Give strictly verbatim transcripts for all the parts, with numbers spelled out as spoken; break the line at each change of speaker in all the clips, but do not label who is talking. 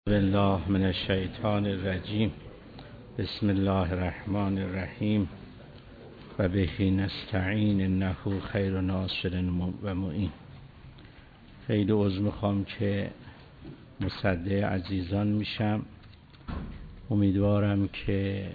بالله من الشیطان الرجیم. بسم الله الرحمن الرحیم و به نستعین انه خیر ناصر و معین. خیلی عذر میخوام که مصدع عزیزان میشم. امیدوارم که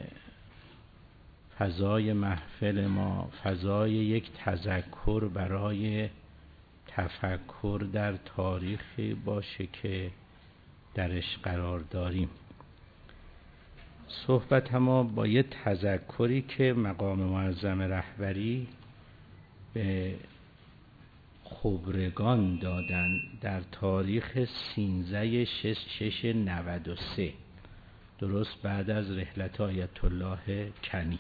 فضای محفل ما فضای یک تذکر برای تفکر در تاریخی باشه که درش قرار داریم. صحبت ما با یه تذکری که مقام معظم رهبری به خبرگان دادن در تاریخ سیزده شش نود و سه، درست بعد از رحلت آیت الله کنی.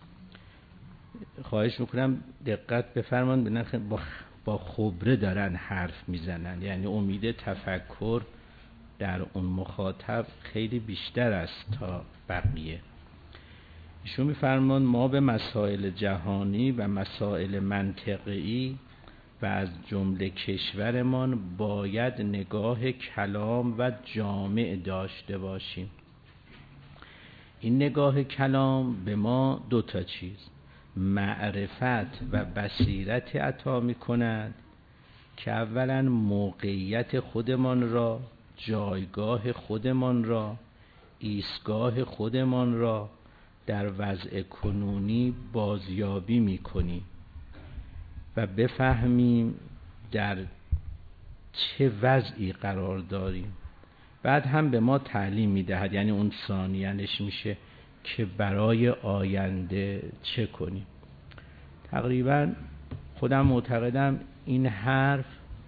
خواهش میکنم دقت بفرمایید، با با خبره دارن حرف میزنن، یعنی امید تفکر در اون مخاطب خیلی بیشتر است تا بقیه. ایشون میفرمان ما به مسائل جهانی و مسائل منطقی و از جمله کشورمان باید نگاه کلام و جامع داشته باشیم. این نگاه کلام به ما دو تا چیز، معرفت و بصیرت عطا می کند که اولا موقعیت خودمان را، جایگاه خودمان را، ایستگاه خودمان را در وضع کنونی بازیابی می‌کنیم و بفهمیم در چه وضعی قرار داریم. بعد هم به ما تعلیم می‌دهد، یعنی اون ثانیه‌اش میشه که برای آینده چه کنیم. تقریبا خودم معتقدم این حرف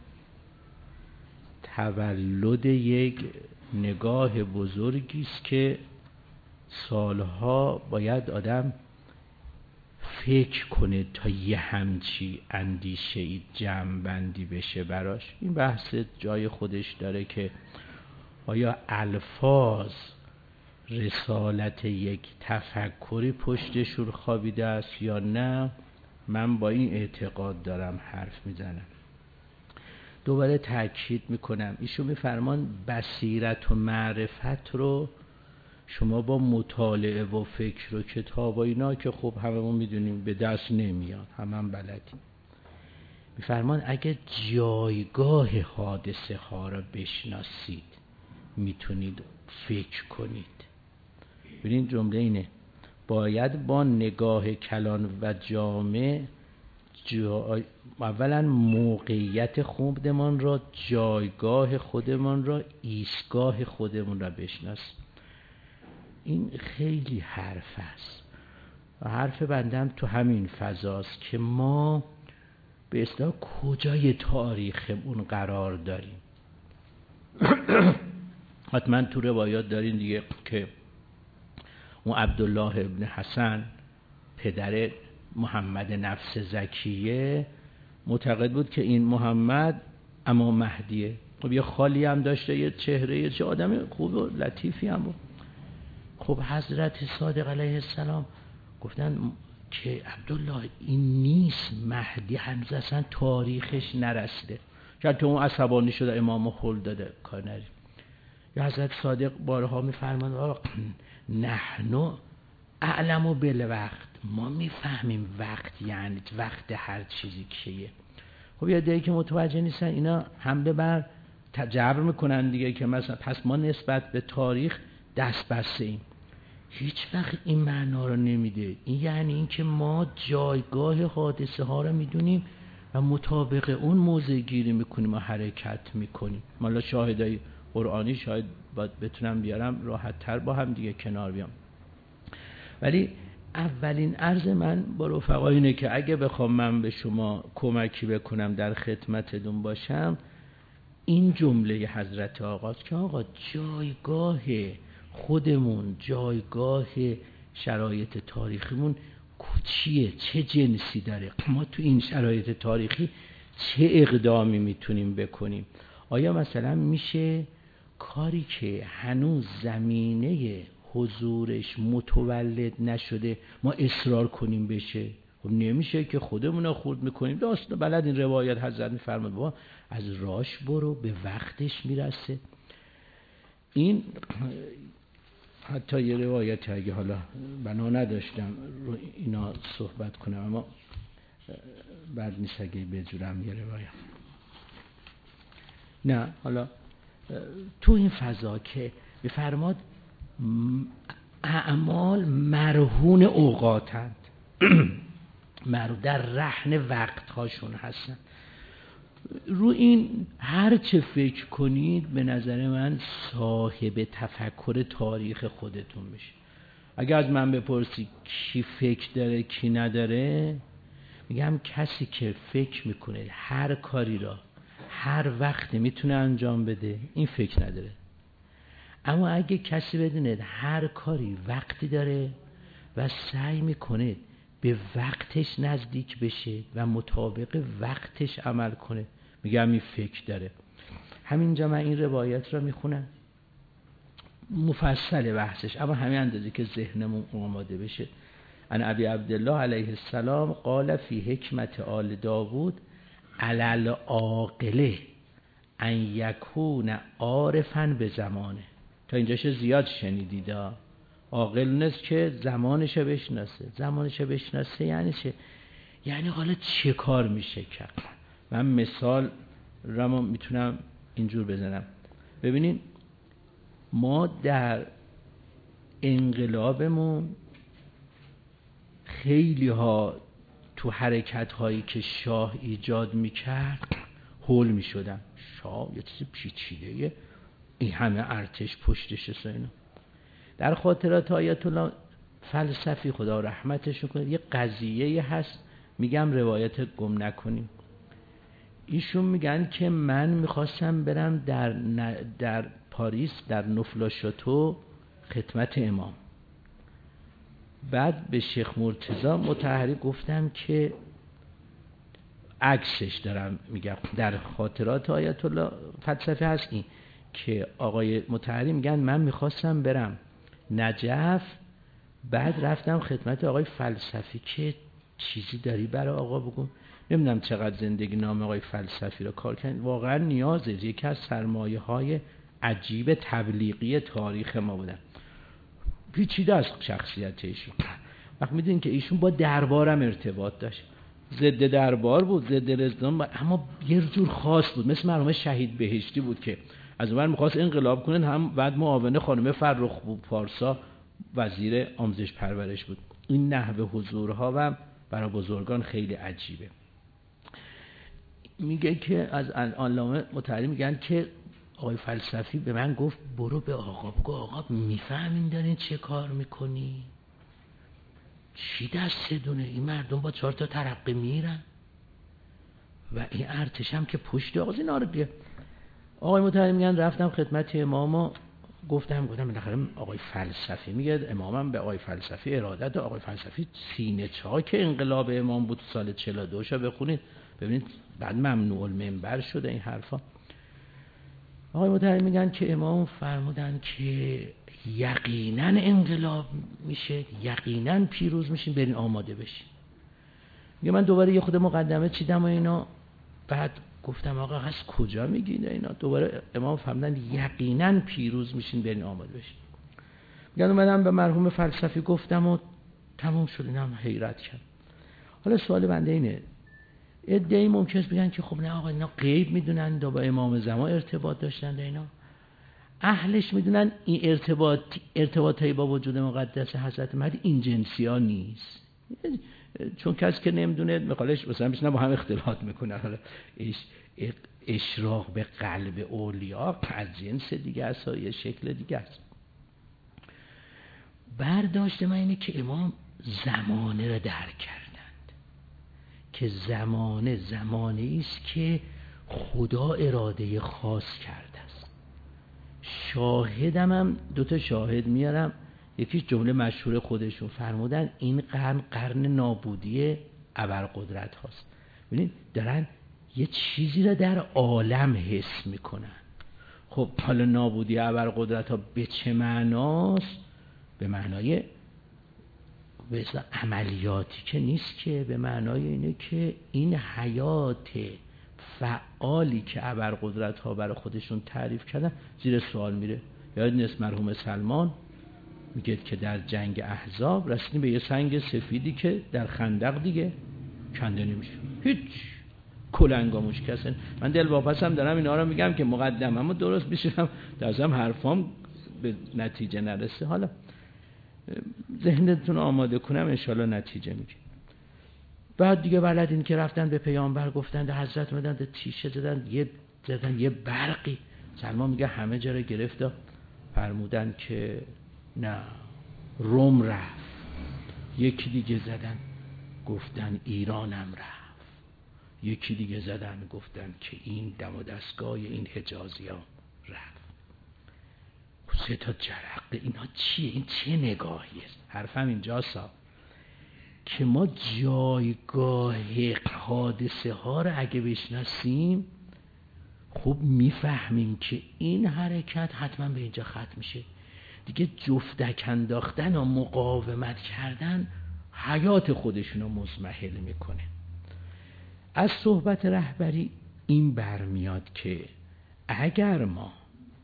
تولد یک نگاه بزرگی است که سالها باید آدم فکر کنه تا یه همچی اندیشه جمع بندی بشه براش. این بحث جای خودش داره که آیا الفاظ رسالت یک تفکری پشتشون خوابیده است یا نه. من با این اعتقاد دارم حرف میزنم. دوباره تأکید میکنم، ایشون میفرمان بصیرت و معرفت رو شما با مطالعه و فکر و کتاب و اینا که خب هممون میدونیم به دست نمیاد، همه هم بلدیم. میفرمان اگه جایگاه حادثه ها رو بشناسید میتونید فکر کنید. ببینید جمله اینه، باید با نگاه کلان و جامع جا... اولا موقعیت خودمان را، جایگاه خودمان را، ایستگاه خودمان را بشناسیم. این خیلی حرف است و حرف بندم تو همین فضاست که ما به اصطلاح کجای تاریخمون قرار داریم. حتما تو روایات دارین دیگه که اون عبدالله ابن حسن پدر محمد نفس زکیه معتقد بود که این محمد اما مهدیه. خب یه خالی هم داشته، یه چهره، چه آدم خوب و لطیفی هم بود. خب حضرت صادق علیه السلام گفتن که عبدالله این نیست، مهدی هنوز اصلا تاریخش نرسیده. شاید تو اون عصبانی شده امامو خل داده کار نریم. یا حضرت صادق بارها میفرمان نحنو اعلمو بالوقت، ما میفهمیم وقت یعنی وقت هر چیزی کیه. خب یه دیگه که متوجه نیستن اینا حمله بر تجبر میکنن دیگه که مثلا پس ما نسبت به تاریخ دست بسته ایم. هیچ وقت این معنا رو نمیده. این یعنی این که ما جایگاه حادثه ها رو میدونیم و مطابق اون موضع گیری میکنیم و حرکت میکنیم. مالا شاهدای قرآنی شاید باید بتونم بیارم راحت تر با هم دیگه کنار بیام. ولی اولین عرض من با رفقا اینه که اگه بخوام من به شما کمکی بکنم در خدمتتون باشم، این جمله حضرت آقاست که آقا جایگاه خودمون، جایگاه شرایط تاریخیمون چیه، چه جنسی داره، ما تو این شرایط تاریخی چه اقدامی میتونیم بکنیم. آیا مثلا میشه کاری که هنوز زمینه حضورش متولد نشده ما اصرار کنیم بشه؟ خب نمیشه که خودمون رو خورد میکنیم. داست بلد این روایت حضرت میفرماد بابا از راش برو به وقتش میرسه. این حتی یه روایت اگه حالا بنا نداشتم رو اینا صحبت کنم، اما بعد نیست اگه بجورم یه روایت. نه حالا تو این فضا که بفرماد اعمال مرهون اوقاتند مرهون در رهن وقت هاشون هستن. رو این هر چه فکر کنید به نظر من صاحب تفکر تاریخ خودتون میشه. اگر از من بپرسی کی فکر داره کی نداره، میگم کسی که فکر میکنه هر کاری را هر وقت میتونه انجام بده، این فکر نداره. اما اگه کسی بدونه هر کاری وقتی داره و سعی میکنه به وقتش نزدیک بشه و مطابق وقتش عمل کنه، میگم این فکر داره. همینجا من این روایت را میخونم، مفصل بحثش، اما همین اندازه که ذهنمون آماده بشه. ان ابی عبدالله علیه السلام قال فی حکمت آل داوود علل عاقله ان یکون عارفا به زمانه. تا اینجاش زیاد شنیدید. عاقل نیست که زمانش بشناسه. زمانش بشناسه یعنی چه؟ یعنی حالا چه کار میشه کرد. من مثال را میتونم اینجور بزنم. ببینین ما در انقلابمون خیلی ها تو حرکت هایی که شاه ایجاد میکرد هول میشدن. شاه یه چیز پیچیده، این همه ارتش پشتش اینا. در خاطرات آیت الله فلسفی خدا رحمتش کنه یه قضیه هست، میگم روایت گم نکنیم. ایشون میگن که من میخواستم برم در در پاریس در نوفل شاتو خدمت امام. بعد به شیخ مرتضی مطهری گفتم که عکسش دارم میگم در خاطرات آیت الله فلسفی هست این که آقای مطهری میگن من میخواستم برم نجف، بعد رفتم خدمت آقای فلسفی که چیزی داری برای آقا بگم. نمیدونم چقدر زندگی نامه آقای فلسفی رو کار کردن، واقعا نیازه، یکی از سرمایه های عجیب تبلیغی تاریخ ما بودن. پیچیده از شخصیت ایشون. وقت میدونین که ایشون با دربارم ارتباط داشت، ضد دربار بود، ضد رضوان بود، اما یه جور خاص بود، مثل مرحوم شهید بهشتی بود که از اون میخواست انقلاب کنن، هم بعد معاون خانم فرخ پارسا وزیر آموزش پرورش بود. این نحوه حضورها و برای بزرگان خیلی عجیبه. میگه که از علامه مطهری میگن که آقای فلسفی به من گفت برو به آقا بگو آقا میفهمین دارین چه کار میکنی؟ چی دسته دونه؟ این مردم با چهار تا ترقه میرن و این ارتش هم که پشت آقا اینا رو بیه. آقای مطهری میگن رفتم خدمت امام، گفتم گفتم بالاخره آقای فلسفی میگه، امامم به آقای فلسفی ارادت. آقای فلسفی سینه چاک انقلاب امام بود سال چهل و دو. شو بخونید ببینید بعد ممنوع المنبر شده این حرفا. آقای مطهری میگن که امام فرمودن که یقینا انقلاب میشه، یقینا پیروز میشین، برین آماده بشین. میگه من دوباره یه خود مقدمه چیدم و اینا، بعد گفتم آقا از کجا میگین اینا؟ دوباره امام فرمودن یقینا پیروز میشین، برین آماده بشین. میگن اومدم به مرحوم فلسفی گفتم و تموم شد. اینم حیرت کرد. حالا سوال بنده اینه، ادعی ممکنه بگن که خب نه آقا اینا غیب میدونن، با امام زمان ارتباط داشتن، اینا اهلش میدونن، این ارتباط ارتباطی با وجود مقدس حضرت مهدی این جنسی ها نیست. چون کسی که نمیدونه مقالش مثلا بشینه با هم اختلاط میکنه. حالا اشراق به قلب اولیا از جنس دیگه است، یه شکل دیگه است. برداشت من اینه که امام زمانه را درک کردند که زمانه زمانه است که خدا اراده خاص کرده است. شاهدم هم دوتا شاهد میارم، یکیش جمله مشهور خودشون فرمودن این قرن قرن نابودی ابرقدرت هاست. ببینید دارن یه چیزی را در عالم حس میکنن. خب حالا نابودی ابرقدرت ها به چه معناست؟ به معنای به عملیاتی که نیست، که به معنای اینه که این حیات فعالی که ابرقدرت ها برای خودشون تعریف کردن زیر سوال میره. یاد نیست مرحوم سلمان میگه که در جنگ احزاب رسیدیم به یه سنگ سفیدی که در خندق دیگه کنده نمیشه، هیچ کلنگاموش کسن. من دل واپسم دارم اینا رو میگم که مقدم اما درست میشم درزم حرفام به نتیجه نرسه. حالا ذهنتون آماده کنم انشالله نتیجه میگه. بعد دیگه بلدین که رفتن به پیامبر گفتن ده حضرت مدن ده تیشه زدن یه زدن یه برقی. سلمان میگه همه جا رو گرفت. فرمودن که نه روم رفت. یکی دیگه زدن گفتن ایرانم رفت. یکی دیگه زدن گفتن که این دم و دستگاه این حجازی ها رفت. سه تا جرقه اینا چیه؟ این چه نگاهی است؟ حرفم اینجاسا که ما جایگاه حادثه ها رو اگه بشناسیم خب میفهمیم که این حرکت حتما به اینجا ختم میشه دیگه. جفتک انداختن و مقاومت کردن حیات خودشونو مزمحل میکنه. از صحبت رهبری این برمیاد که اگر ما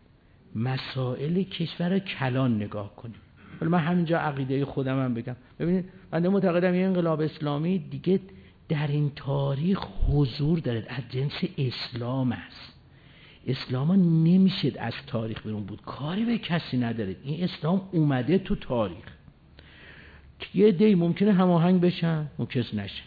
مسائل کشور کلان نگاه کنیم، ولی من همینجا عقیده خودم هم بگم، ببینید من معتقدم یه انقلاب اسلامی دیگه در این تاریخ حضور داره، از جنس اسلام است. اسلام نمیشه از تاریخ بیرون بود، کاری به کسی نداره. این اسلام اومده تو تاریخ. یه دی ممکنه هماهنگ بشن، ممکنه نشن.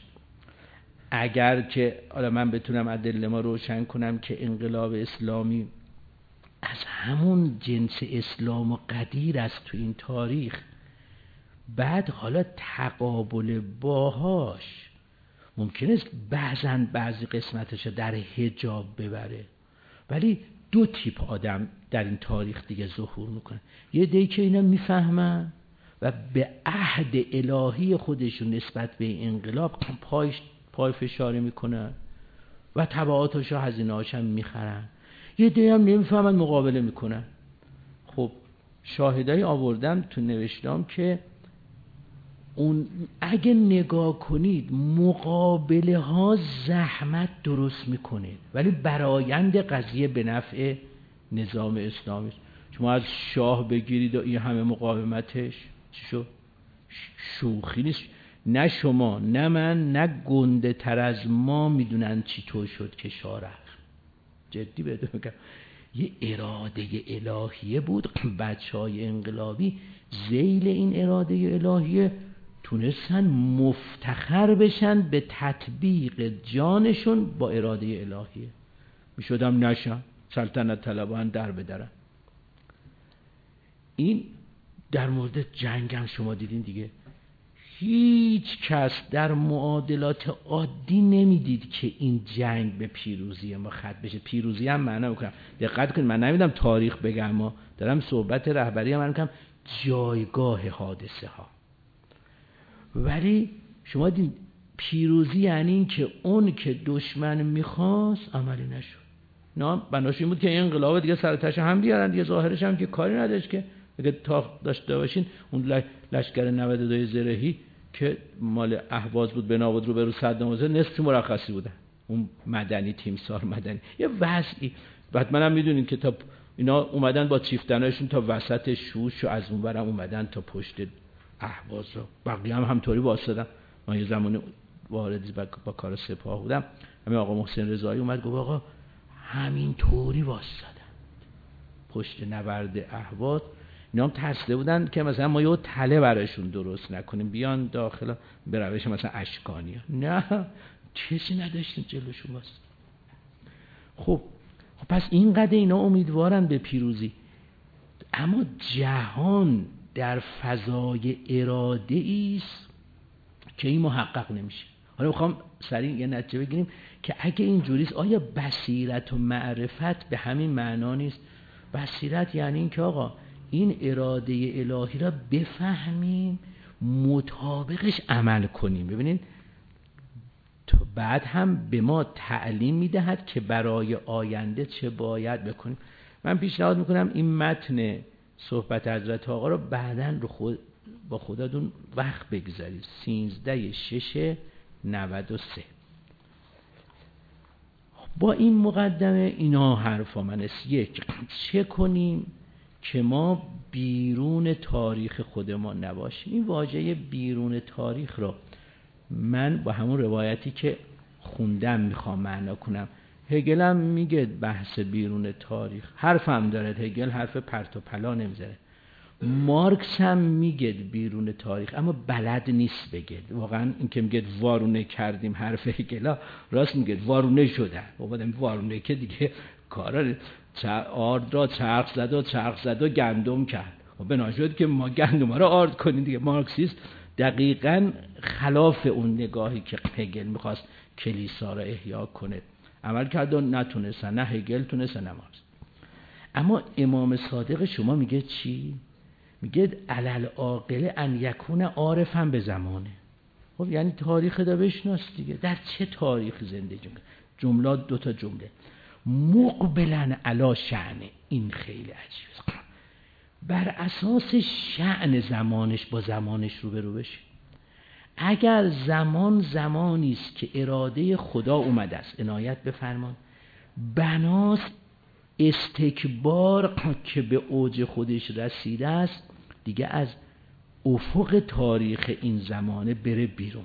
اگر که حالا من بتونم ادله ما روشن کنم که انقلاب اسلامی از همون جنس اسلام و قدیر است تو این تاریخ، بعد حالا تقابل باهاش ممکنه بعضا بعضی قسمتش در حجاب ببره، ولی دو تیپ آدم در این تاریخ دیگه ظهور میکنه. یه دی که اینا میفهمن و به عهد الهی خودشون نسبت به انقلاب پای پای فشاری میکنن و تبعاتش و هزینه‌هاش هم میخرن. یه دی هم نمیفهمن مقابله میکنن. خب شاهدای آوردم تو نوشتم که اون اگه نگاه کنید مقابله ها زحمت درست میکنه ولی برآیند قضیه به نفع نظام اسلامی است. شما از شاه بگیرید و این همه مقاومتش چی شد؟ شوخی نیست. نه شما نه من نه گنده تر از ما میدونن چی طور شد که شاه رفت. جدی بهتون میگم یه اراده الهیه بود. بچه های انقلابی ذیل این اراده الهیه تونستن مفتخر بشن به تطبیق جانشون با اراده الهیه. میشدم نشن سلطنت طلبان در بدرن. این در مورد جنگ هم شما دیدین دیگه. هیچ کس در معادلات عادی نمیدید که این جنگ به پیروزی ما ختم بشه. پیروزی هم معنی میکنم دقت کنید، من نمیدم تاریخ بگم، ما دارم صحبت رهبری هم من میکنم جایگاه حادثه ها. ولی شما دید پیروزی یعنی این که اون که دشمن میخواست عملی نشد. نه بناش این بود که این انقلاب دیگه سرتش هم بیارن دیگه، ظاهرش هم که کاری نداشت که اگه تا داشته باشین اون لشکر نود و دو زرهی که مال اهواز بود به نابود رو به رو صدام حسین نصف مرخصی بودن، اون مدنی تیمسار مدنی یه وضعی. بعد منم میدونین که تا اینا اومدن با چیفتناشون تا وسط شوش و از اون برم اومدن تا پشت اهواز رو. بقیه هم همطوری واسدن. من یه زمانی واردی با, با کار سپاه بودم، همین آقا محسن رضایی اومد گفت آقا همین طوری واسدن پشت نبرد اهواز. اینا هم ترسیده بودن که مثلا ما یه تله براشون درست نکنیم بیان داخل به روش مثلا اشکانی. نه چیزی نداشتیم جلوشون واسه. خب خب پس اینقدر اینا امیدوارن به پیروزی، اما جهان در فضای اراده ایست که این محقق نمیشه. حالا میخوام سریع یه نتیجه بگیریم که اگه اینجوریست آیا بصیرت و معرفت به همین معنا نیست؟ بصیرت یعنی این که آقا این اراده الهی را بفهمیم مطابقش عمل کنیم. ببینید بعد هم به ما تعلیم میدهد که برای آینده چه باید بکنیم. من پیشنهاد میکنم این متن صحبت حضرت آقا رو بعداً رو خود با خودتون وقت بگذارید. سیزده شش نود و سه. با این مقدمه اینا حرفا من است. یک، چه کنیم که ما بیرون تاریخ خودمان نباشیم. این واژه بیرون تاریخ رو من با همون روایتی که خوندم میخوام معنا کنم. هگل هم میگه بحث بیرون تاریخ، حرف هم داره، هگل حرف پرت و پلا نمیذاره. مارکس هم میگه بیرون تاریخ، اما بلد نیست بگه. واقعا این که میگه وارونه کردیم حرف هگل، راست میگه، وارونه شدن. بابا وارونه که دیگه کارا آرد را چرخ زد و چرخ زد و گندم کرد. و بنا شد که ما گندم را آرد کنیم دیگه. مارکسیست دقیقاً خلاف اون نگاهی که هگل میخواست کلیسا را احیا کنه عمل کرد و نتونستن، نه هگل تونست نه مارکس. اما امام صادق شما میگه چی؟ میگه علل عاقله ان یکون عارفا به زمانه. خب یعنی تاریخ دا بشناس دیگه. در چه تاریخ زندگی میکنه؟ جملات دو تا جمله. مقبلن علی شأنه، این خیلی عجیبه. بر اساس شأن زمانش با زمانش روبرو بشه. اگر زمان زمانی است که اراده خدا اومده است، عنایت بفرمان، بناس استکبار که به اوج خودش رسیده است دیگه از افق تاریخ این زمانه بره بیرون.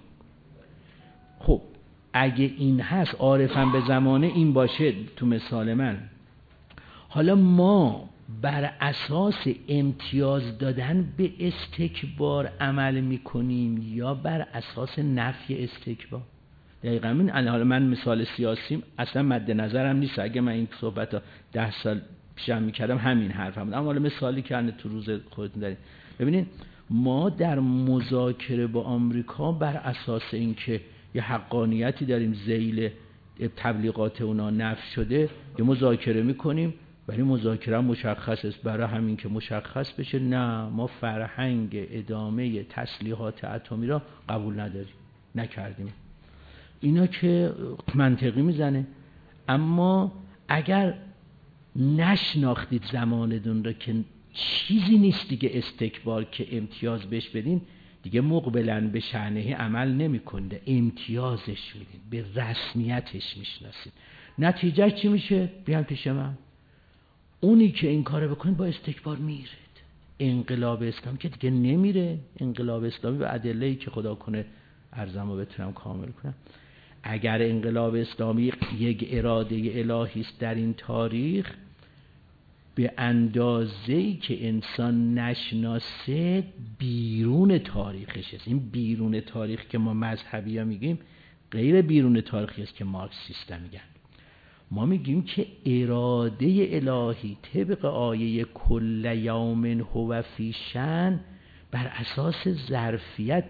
خب اگه این هست، عارفم به زمانه این باشه تو مثال من، حالا ما بر اساس امتیاز دادن به استکبار عمل میکنیم یا بر اساس نفی استکبار؟ دقیقا این. حالا من مثال سیاسیم اصلا مد نظرم نیست، اگه من این صحبت ها ده سال پیشم میکردم همین حرفم بود، اما حالا مثالی که تو روز خودتون دارید. ببینید ما در مذاکره با آمریکا بر اساس اینکه یه حقانیتی داریم ذیل تبلیغات اونا نفی شده، یه مذاکره میکنیم، ولی مذاکره مشخص است. برای همین که مشخص بشه، نه ما فرهنگ ادامه تسلیحات اتمی را قبول نداریم، نکردیم. اینا که منطقی میزنه. اما اگر نشناختید زمانتون را که چیزی نیست دیگه استکبار که امتیاز بهش بدین، دیگه مقبلن به شأنه عمل نمی کنده، امتیازش میدین، به رسمیتش میشناسید. نتیجه چی میشه؟ بیان پیش من. اونی که این کارو بکنه با استکبار میره. انقلاب اسلامی که دیگه نمیره. انقلاب اسلامی به ادله‌ای که خدا کنه ارزمو بتونم کامل کنم، اگر انقلاب اسلامی یک اراده الهی است در این تاریخ، به اندازه‌ای که انسان نشناسه بیرون تاریخش است. این بیرون تاریخ که ما مذهبی ها میگیم غیر بیرون تاریخی است که مارکسیستا میگن. ما میگیم که اراده الهی طبق آیه کل یوم هو فی شأن بر اساس ظرفیت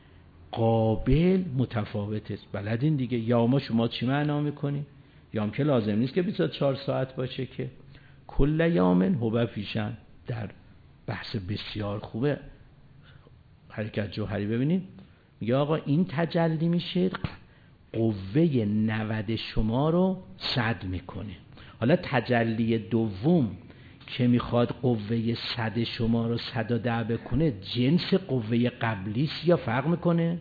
قابل متفاوت است. بلدین دیگه. یوم شما چی معنا میکنین؟ یوم که لازم نیست که بیست و چهار ساعت باشه که. کل یوم هو فی شأن در بحث بسیار خوبه حرکت جوهری ببینید، میگه آقا این تجلی میشه قوه نود شما رو صد میکنه. حالا تجلی دوم که میخواد قوه صد شما رو صد و ده بکنه، جنس قوه قبلیست یا فرق میکنه؟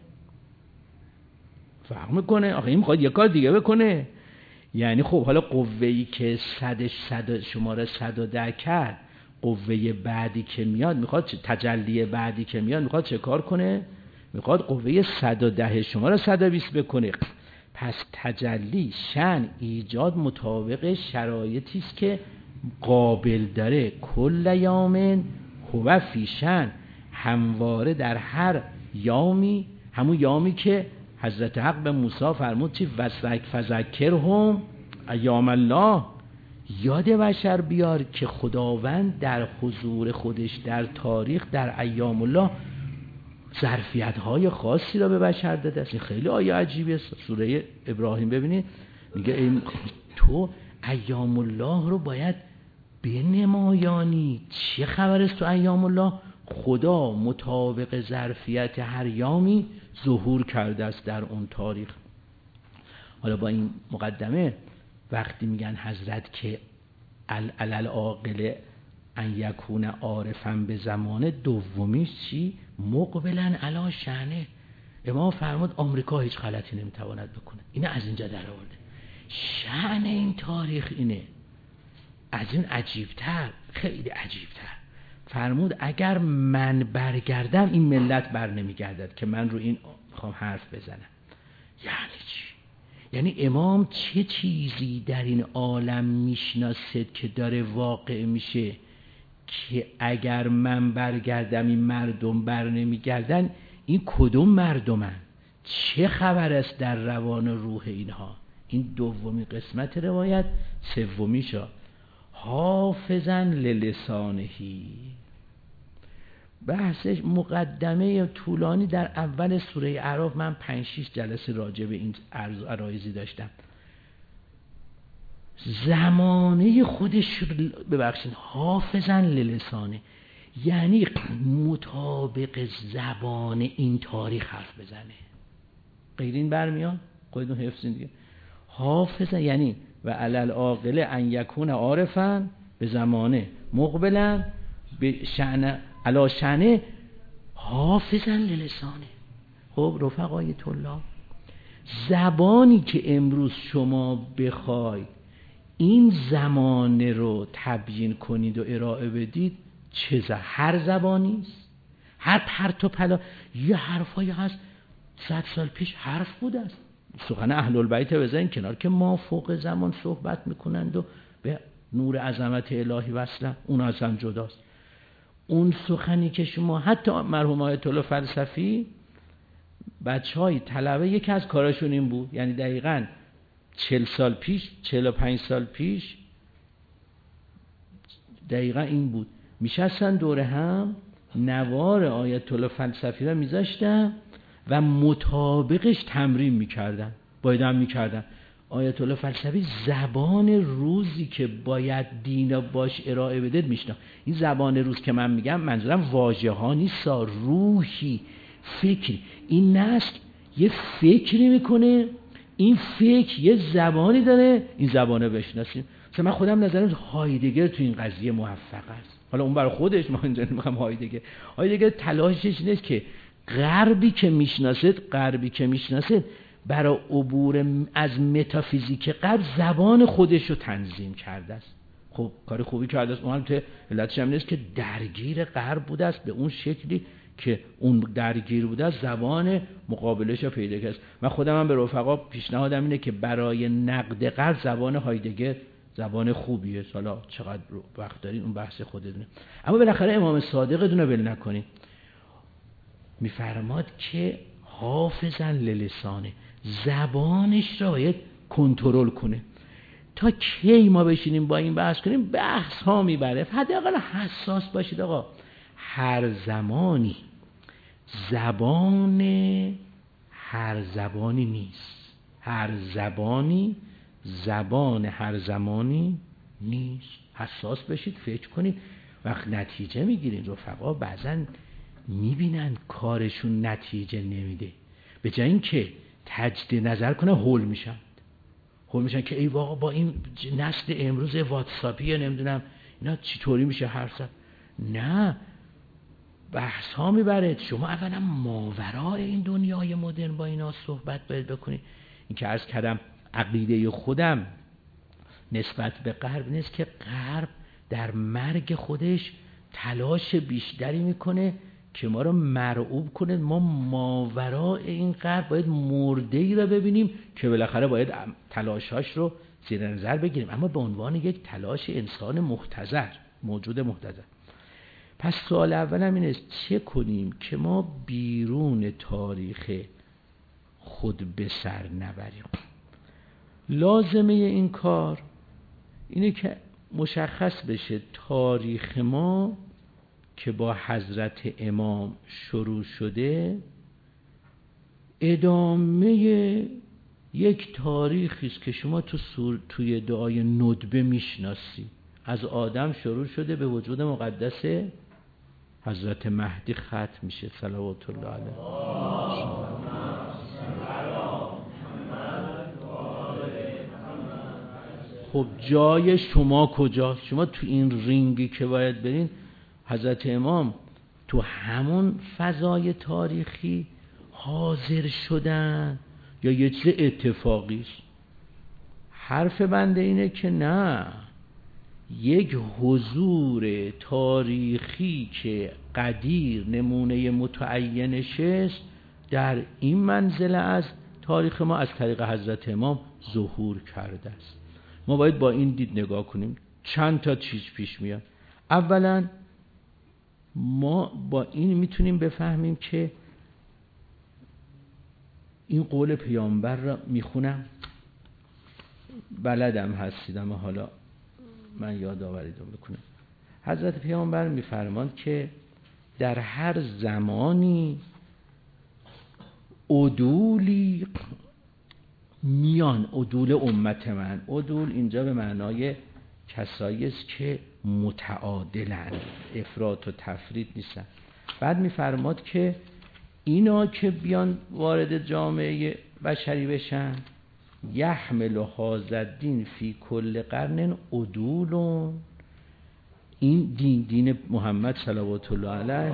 فرق میکنه. آخه این میخواد یه کار دیگه بکنه. یعنی خب حالا قوه‌ای که صدش صد شما رو صد و ده کرد، قوه بعدی که میاد میخواد تجلی بعدی که میاد میخواد چه کار کنه؟ میخواد قوه صد و ده شما رو صد و بیست بکنه. پس تجلی شأن ایجاد مطابق شرایطی است که قابل داره. کل یوم هو فی شأن، همواره در هر یومی، همون یومی که حضرت حق به موسی فرمود چی؟ وسک فذکرهم ایام الله، یاد بشر بیار که خداوند در حضور خودش در تاریخ در ایام الله ظرفیت های خاصی را به بشر داده است. خیلی آیه عجیبی است. سوره ابراهیم ببینید میگه ای تو ایام الله رو باید بنمایانی. چه خبر است تو ایام الله؟ خدا مطابق ظرفیت هر یومی ظهور کرده است در اون تاریخ. حالا با این مقدمه وقتی میگن حضرت که علل عاقل ان یکون عارفا به زمانه، دومیش چی؟ مقبلن علی شأنه. امام فرمود آمریکا هیچ غلطی نمیتواند بکنه. اینه از اینجا در آورده. شأن این تاریخ اینه. از این عجیبتر، خیلی عجیبتر فرمود اگر من برگردم این ملت بر نمیگردد، که من رو این میخوام حرف بزنم. یعنی چی؟ یعنی امام چه چیزی در این عالم میشناسد که داره واقع میشه که اگر من برگردم این مردم بر نمیگردن؟ این کدوم مردمن؟ چه خبر است در روان و روح اینها؟ این دومی قسمت روایت. سومیشا حافظا للسانهی، بحثش مقدمه طولانی در اول سوره اعراف. من پنج شیش جلسه راجع به این عرض و عرایضی داشتم. زمانه خودش ببخشید حافظا للسانه، یعنی مطابق زبان این تاریخ حرف بزنه. غیر این برمیاد؟ خودتون حفظین دیگه. حافظا یعنی و علل عاقل ان یکون عارفا به زمانه مقبلا به شأن علا شأن حافظا للسانه. خب رفقای طلاب، زبانی که امروز شما بخواید این زمانه رو تبیین کنید و ارائه بدید، چه ز هر زبانی است، هر پرت و پلا یه حرفایی هست صد سال پیش حرف بوده است. سخن اهل البیت بزنین کنار که ما فوق زمان صحبت میکنند و به نور عظمت الهی وصلن، اون اصلا جداست. اون سخنی که شما حتی مرحوم آیت الله فلسفی بچه های طلبه یکی از کاراشون این بود، یعنی دقیقاً چل سال پیش چل و پنج سال پیش دقیقاً این بود، میشستن دوره هم نوار آیت الله فلسفی را میذاشتن و مطابقش تمرین میکردن، باید هم میکردن. آیت الله فلسفی زبان روزی که باید دین باش ارائه بده میشنه. این زبان روز که من میگم منظورم واژه ها نیست، روحی، فکری. این نسل یه فکری میکنه، این فکر یه زبانی داره، این زبانه بشناسیم. مثلا من خودم نظرم هایدگر تو این قضیه موفق است. حالا اون برای خودش، ما اینجا نمیخوام هایدگر هایدگر تلاشش اینه که غربی که میشناسد غربی که میشناسد برای عبور از متافیزیک غرب زبان خودش رو تنظیم کرده است. خب کار خوبی کرده است. اون تو علتش هم نیست که درگیر غرب بوده است به اون شکلی که اون درگیر بوده است، زبان مقابلش رو پیدا کرد. من خودم هم به رفقا پیشنهادم اینه که برای نقد غرب زبان هایدگر زبان خوبیه. حالا چقدر وقت دارین اون بحث خودتونه، اما بالاخره امام صادقتون رو ول نکنین. میفرماد که حافظا للسانه، زبانش را باید کنترل کنه. تا کی ما بشینیم با این بحث کنیم؟ بحث ها میبره. حداقل حساس باشید آقا، هر زمانی زبان هر زبانی نیست، هر زبانی زبان هر زمانی نیست. حساس بشید، فکر کنید. وقت نتیجه میگیرین رفقا بعضا میبینن کارشون نتیجه نمیده، به جای این که تجدید نظر کنه هول میشن هول میشن که ای واقعا با این نسل امروز واتساپی نمیدونم اینا چطوری میشه حرف زد. نه، بحث ها میبره. شما اولا ماورای این دنیای مدرن با اینا صحبت باید بکنید. این که عرض کردم عقیده خودم نسبت به غرب نیست که غرب در مرگ خودش تلاش بیشتری میکنه که ما رو مرعوب کنه. ما ماورای این غرب باید مرده ای رو ببینیم که بالاخره باید تلاشاش رو زیر نظر بگیریم، اما به عنوان یک تلاش انسان محتضر، موجود محتضر. پس سوال اولم این است چه کنیم که ما بیرون تاریخ خود به سر نبریم. لازمه این کار اینه که مشخص بشه تاریخ ما که با حضرت امام شروع شده ادامه یک تاریخی است که شما تو سور توی دعای ندبه میشناسی. از آدم شروع شده به وجود مقدس حضرت مهدی ختم میشه صلوات الله علیه. خب جای شما کجاست؟ شما تو این رینگی که باید برین، حضرت امام تو همون فضای تاریخی حاضر شدن یا یه چیز اتفاقی است؟ حرف بنده اینه که نه، یک حضور تاریخی که قدیر نمونه متعینش است در این منزله از تاریخ ما از طریق حضرت امام ظهور کرده است. ما باید با این دید نگاه کنیم. چند تا چیز پیش میاد. اولا ما با این میتونیم بفهمیم که این قول پیامبر را میخونم، بلدم هستیدم، حالا من یادآوری بکنم. حضرت پیامبر میفرماند که در هر زمانی عدولی میان، عدول امت من، عدول اینجا به معنای کسایی است که متعادلن، افراط و تفرید نیستن. بعد میفرماد که اینا که بیان وارد جامعه بشری بشن، یحمل هذا الدین فی کل قرن عدول، این دین دین محمد صلوات الله علیه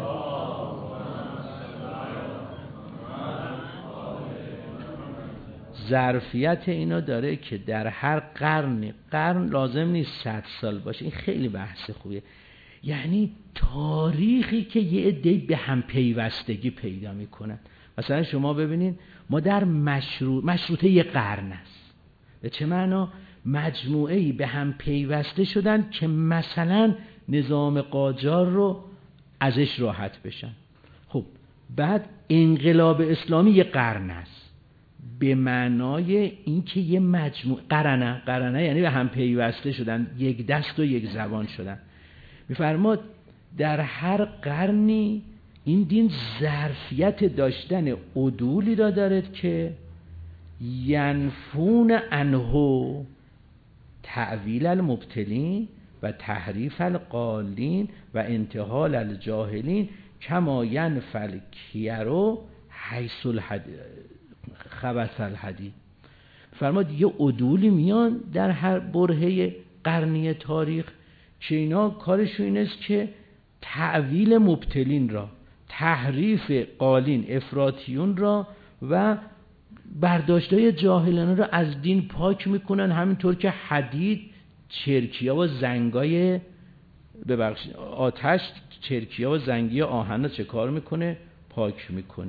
ظرفیت اینا داره که در هر قرن، قرن لازم نیست صد سال باشه، این خیلی بحث خوبیه، یعنی تاریخی که یه عده‌ای به هم پیوستگی پیدا میکنن. مثلا شما ببینید ما در مشروط مشروطه یه قرن است، به چه معنا؟ مجموعه‌ای به هم پیوسته شدن که مثلا نظام قاجار رو ازش راحت بشن. خب بعد انقلاب اسلامی یه قرن است، به معنای اینکه یه مجموعه قرنه قرنه یعنی به هم پیوسته شدن، یک دست و یک زبان شدن. میفرماد در هر قرنی این دین ظرفیت داشتن عدولی را دارد که ینفون عنه تأویل المبتلین و تحریف القالین و انتحال الجاهلین کما ینفی الکیرو حیث خبث الحدید. فرماد یه عدولی میان در هر برهه قرنی تاریخ که اینا کارشون این است که تأویل مبتلین را، تحریف قالین افراطیون را و برداشتای جاهلانه را از دین پاک میکنن، همینطور که حدید چرکیا و زنگای ببخشید آتش چرکیا و زنگی آهن چه کار میکنه؟ پاک میکنه.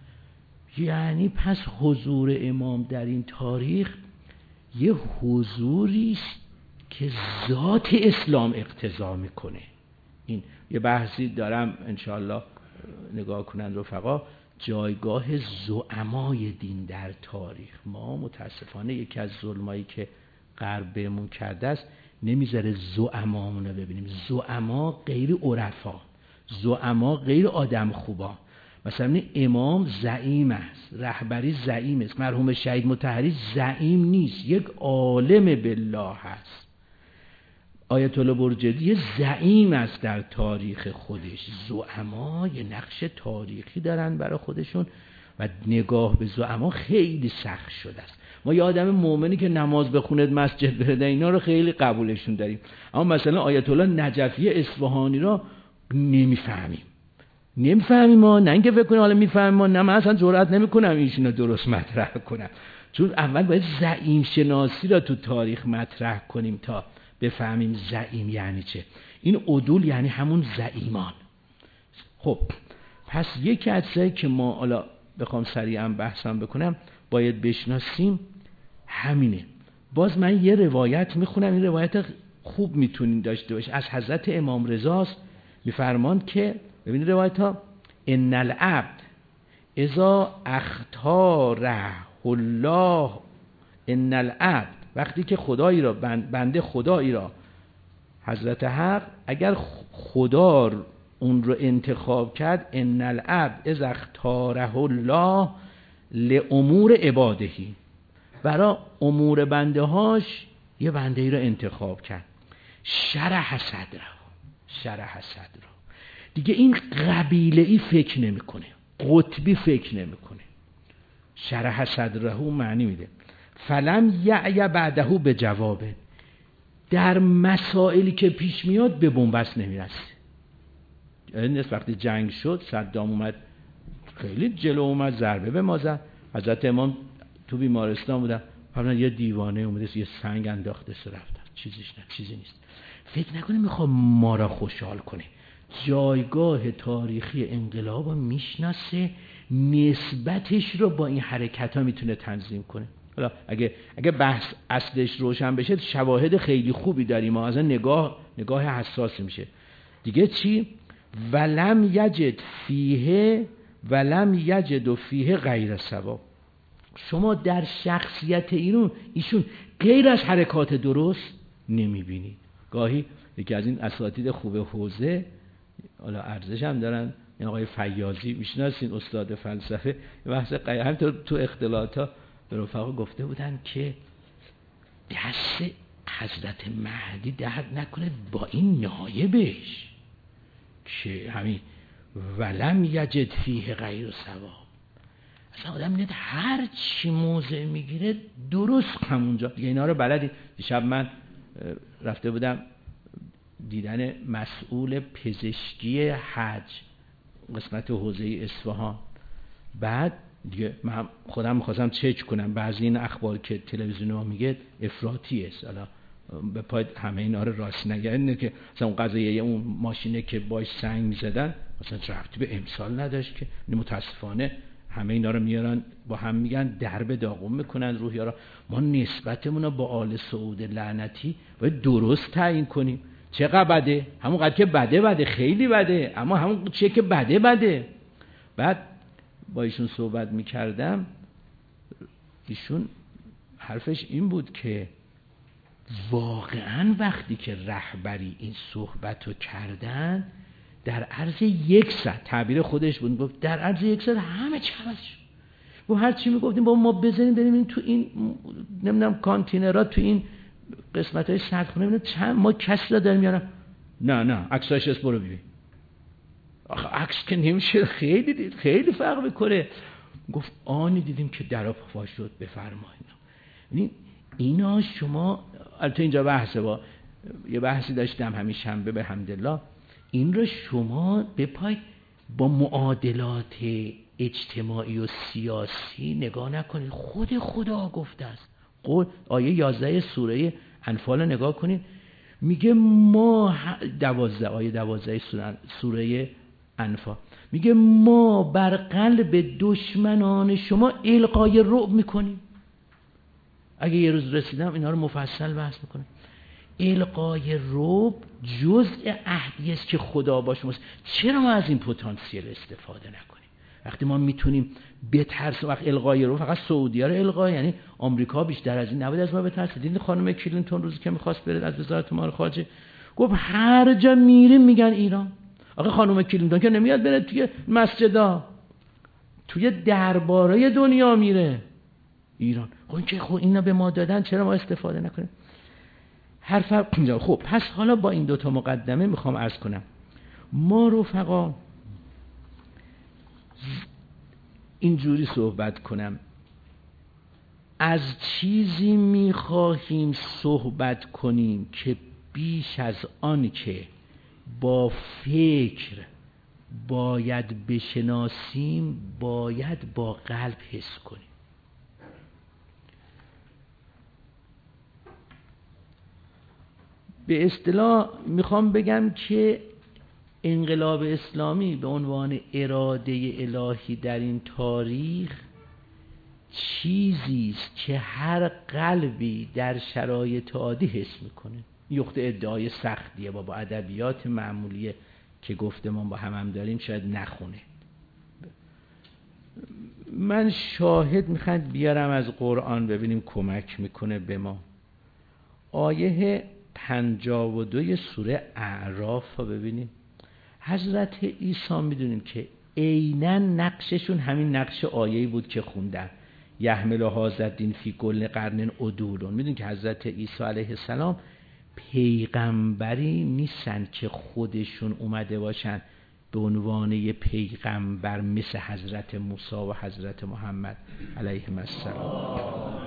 یعنی پس حضور امام در این تاریخ یه حضوری است که ذات اسلام اقتضا میکنه. این یه بحثی دارم انشاءالله نگاه کنند رفقا، جایگاه زعمای دین در تاریخ. ما متاسفانه یکی از ظلمایی که غرب بهمون کرده است نمیذاره زعمامون رو ببینیم. زعما غیر عرفا، زعما غیر آدم خوبا. مثلا امام زعیم است، رهبری زعیم است، مرحوم شهید مطهری زعیم نیست، یک عالم بالله هست. آیت الله برجردی زعیم است در تاریخ خودش. زعما یه نقش تاریخی دارن برای خودشون و نگاه به زعما خیلی سخت شده است. ما یه آدم مؤمنی که نماز بخونه مسجد بره اینا رو خیلی قبولشون داریم، اما مثلا آیت الله نجفی اصفهانی رو نمیفهمیم. نمیفهمیم ما، نه اینکه فکر کنیم حالا میفهمیم ما، نه من اصلا جرئت نمیکنم ایشونو درست مطرح کنم، چون اول باید زعیم شناسی را تو تاریخ مطرح کنیم تا بفهمیم زعیم یعنی چه. این عدول یعنی همون زعیمان. خب پس یکی از چیزایی که ما حالا بخوام سریعا بحثم بکنم باید بشناسیم همینه. باز من یه روایت میخونم، این روایت خوب میتونین داشته باشه، از حضرت امام رضاست. میفرماند که ببینید روایت ها، ان العبد اذا اختاره الله، ان العبد وقتی که خدایی را بنده خدایی را حضرت حق اگر خدا اون رو انتخاب کرد، ان العبد اذا اختاره الله لامور عبادهی، برای امور بنده هاش یه بنده ای را انتخاب کرد، شرح صدره، شرح صدره، دیگه این قبیله ای فکر نمیکنه، قطبی فکر نمیکنه. شرح صدره معنی میده فلم یعی بعده به جوابه، در مسائلی که پیش میاد به بنبست نمیرسه. یعنی وقتی جنگ شد صدام اومد خیلی جلو اومد ضربه به ما زد، حضرت امام تو بیمارستان بودن، فرمودن یه دیوانه اومده یه سنگ انداخته سه رفتن، چیزیش نه چیزی نیست. فکر نکنه میخواد ما را خوشحال کنه. جایگاه تاریخی انقلاب رو میشناسه، نسبتش رو با این حرکت ها میتونه تنظیم کنه. حالا اگه اگه بحث اصلش روشن بشه شواهد خیلی خوبی داریم، از نگاه نگاه حساسی میشه دیگه. چی؟ ولم یجد فیه ولم یجد فیه غیر ثواب. شما در شخصیت ایرون ایشون غیر از حرکات درست نمیبینید. گاهی یکی از این اساتید خوب حوزه، حالا ارزش هم دارن، این آقای فیاضی، میشناسین، استاد فلسفه، بحث هم تو, تو اختلاطا به رفقا گفته بودن که دست حضرت مهدی درد نکنه با این نایبش که همین ولم یجد فیه غیر ثواب. اصلا آدم میاد هر چی موضع میگیره درست همونجا دیگه. اینا رو بلدی. دیشب من رفته بودم دیدن مسئول پزشکی حج قسمت حوزه اصفهان. بعد دیگه من خودم میخواستم چک کنم بعضی این اخبار که تلویزیون ها میگه افراطی است، حالا به پای همه اینا رو راست نگردن که مثلا اون قضیه اون ماشینه که باش سنگ میزدن مثلا ربطی به امسال نداشت که. متاسفانه همه اینا رو میارن با هم میگن درب داغون میکنن روحیارا. ما نسبتمون رو با آل سعود لعنتی باید درست تعیین کنیم. چقدر بده؟ همون قدر که بده بده، خیلی بده، اما همون چه که بده بده. بعد با ایشون صحبت میکردم، ایشون حرفش این بود که واقعا وقتی که رهبری این صحبت رو کردن در عرض یک ساعت، تعبیر خودش بود، گفت در عرض یک ساعت همه چی عوض شد. و هر چی میگفتیم با ما بزنیم بریم این تو این نمیدونم کانتینرها تو این قسمت‌های سردخونه ببینیم چند ما کسی را داریم میارم. نه نه عکساش اس برو ببین. آخه عکس که نمیشه، خیلی دید. خیلی فرق میکنه. گفت آنی دیدیم که درا پا شد بفرمایید. یعنی اینا شما البته اینجا بحثه، با یه بحثی داشتم همین شنبه به حمدالله، این رو شما بپاید با معادلات اجتماعی و سیاسی نگاه نکنید. خود خدا گفته است. قول آیه یازده سوره انفال نگاه کنید، میگه ما دوازده آیه دوازده سوره, سوره انفال میگه ما بر قلب دشمنان شما القای رعب میکنیم. اگه یه روز رسیدم اینا رو مفصل بحث میکنم. القای رعب جزء عهدی است که خدا با شماست. چرا ما از این پتانسیل استفاده نکنیم؟ وقتی ما میتونیم بترسیم. وقت القای رعب فقط سعودی‌ها رو القا، یعنی آمریکا بیشتر از این نبود از ما بترسه. دیدین خانم کلینتون روزی که میخواست بره از وزارت امور خارجه گفت هر جا میریم میگن ایران. آقا خانم کلینتون که نمیاد بره توی مسجدا، توی دربارای دنیا میره ایران. خب این که خب اینا به ما دادن، چرا ما استفاده نکنیم؟ حرف اینجا. خب پس حالا با این دوتا مقدمه میخوام عرض کنم ما رفقا اینجوری صحبت کنم. از چیزی میخواهیم صحبت کنیم که بیش از آن که با فکر باید بشناسیم باید با قلب حس کنیم. به اصطلاح میخوام بگم که انقلاب اسلامی به عنوان اراده الهی در این تاریخ چیزی است که هر قلبی در شرایط عادی حس میکنه. یخت ادعای سختیه با با ادبیات معمولیه که گفتمان با هم هم داریم شاید نخونه. من شاهد میخواد بیارم از قرآن ببینیم کمک میکنه به ما. آیه پنجاه و دو سوره اعراف ها ببینیم. حضرت عیسی میدونیم که عیناً نقششون همین نقش آیه‌ای بود که خوندن، یحمل هذا الدین فی کل قرن عدولون. میدونیم که حضرت عیسی علیه السلام پیغمبری نیستن که خودشون اومده باشن به عنوان یه پیغمبر مثل حضرت موسی و حضرت محمد علیهم السلام،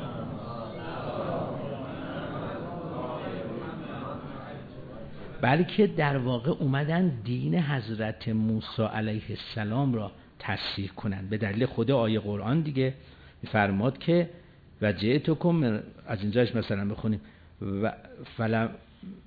بلکه در واقع اومدن دین حضرت موسی علیه السلام را تصحیح کنن. به دلیل خود آیه قرآن دیگه میفرماد که و جئتکم، از اینجاش مثلا بخونیم و فلم